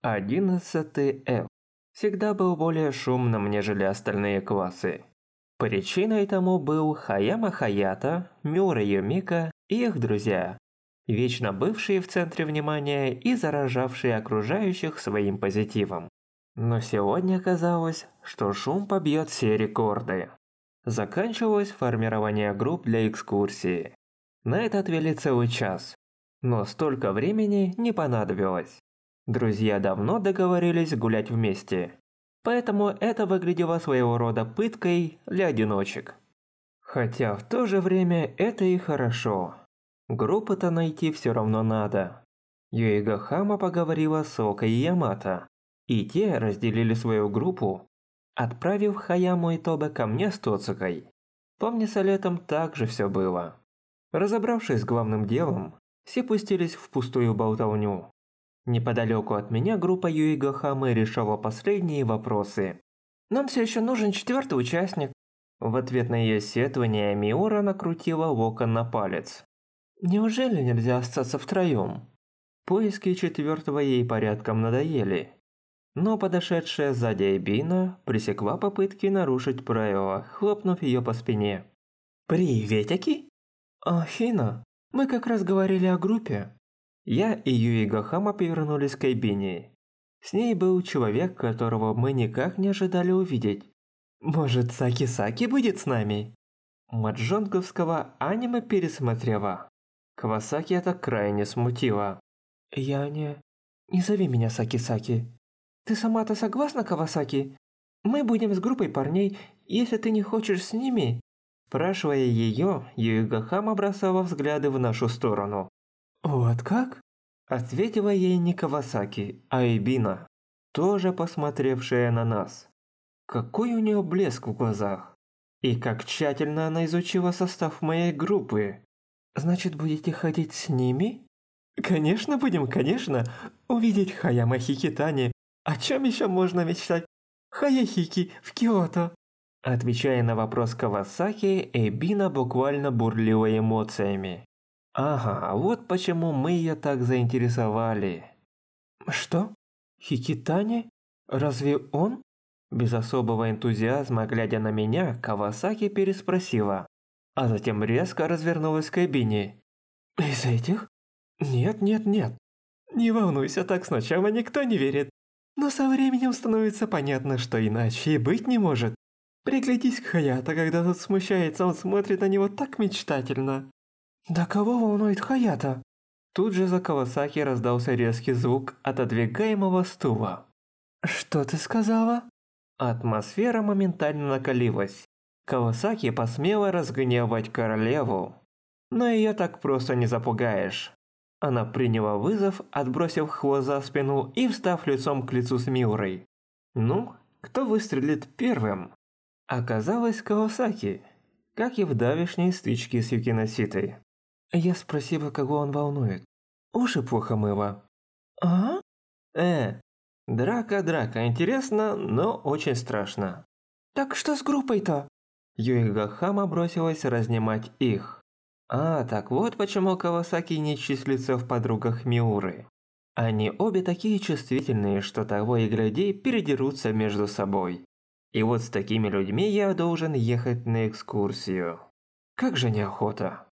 11 F всегда был более шумным, нежели остальные классы. Причиной тому был Хаяма Хаята, Миура Юмика и их друзья, вечно бывшие в центре внимания и заражавшие окружающих своим позитивом. Но сегодня казалось, что шум побьет все рекорды. Заканчивалось формирование групп для экскурсии. На это отвели целый час, но столько времени не понадобилось. Друзья давно договорились гулять вместе, поэтому это выглядело своего рода пыткой для одиночек. Хотя в то же время это и хорошо. Группы-то найти все равно надо. Юэга Хама поговорила с Окой и Ямато, и те разделили свою группу, отправив Хаяму и Тобе ко мне с Тоцукой. Помнится, летом так же все было. Разобравшись с главным делом, все пустились в пустую болтовню. Неподалеку от меня группа Юэга Хамы решала последние вопросы. «Нам все еще нужен 4-й участник». В ответ на ее сетование Миура накрутила локон на палец. «Неужели нельзя остаться втроем?» Поиски 4-го ей порядком надоели. Но подошедшая сзади Эбина пресекла попытки нарушить правила, хлопнув ее по спине. «Приветики?» «Хина, мы как раз говорили о группе». Я и Юэга Хама повернулись к Эбине. С ней был человек, которого мы никак не ожидали увидеть. «Может, Саки-Саки будет с нами?» Маджонговского аниме пересмотрела. Кавасаки это крайне смутило. «Я не... Не зови меня Саки-Саки». «Ты сама-то согласна, Кавасаки? Мы будем с группой парней, если ты не хочешь с ними?» Спрашивая ее, Юэга Хама бросала взгляды в нашу сторону. «Вот как?» Ответила ей не Кавасаки, а Эбина, тоже посмотревшая на нас. Какой у нее блеск в глазах. И как тщательно она изучила состав моей группы. «Значит, будете ходить с ними?» «Конечно будем, конечно. Увидеть Хаяма Хикитани. О чем еще можно мечтать? Хаяхики в Киото». Отвечая на вопрос Кавасаки, Эбина буквально бурлила эмоциями. Ага, вот почему мы ее так заинтересовали. «Что? Хикитани? Разве он?» Без особого энтузиазма, глядя на меня, Кавасаки переспросила, а затем резко развернулась к Эбине. «Из этих? Нет, нет, нет. Не волнуйся, так сначала никто не верит. Но со временем становится понятно, что иначе и быть не может. Приглядись к Хаято, когда тот смущается, он смотрит на него так мечтательно». «Да кого волнует Хаято?» Тут же за Кавасаки раздался резкий звук отодвигаемого стула. «Что ты сказала?» Атмосфера моментально накалилась. Кавасаки посмела разгневать королеву. Но ее так просто не запугаешь. Она приняла вызов, отбросив хвост за спину и встав лицом к лицу с Миурой. Ну, кто выстрелит первым? Оказалось Кавасаки, как и в давешней стычке с Юкиноситой. Я спросила, кого он волнует. Уши плохо мыла. «А?» Драка, интересно, но очень страшно. «Так что с группой-то?» Юэга Хама бросилась разнимать их. Так вот почему Кавасаки не числится в подругах Миуры. Они обе такие чувствительные, что того и гляди передерутся между собой. И вот с такими людьми я должен ехать на экскурсию. Как же неохота.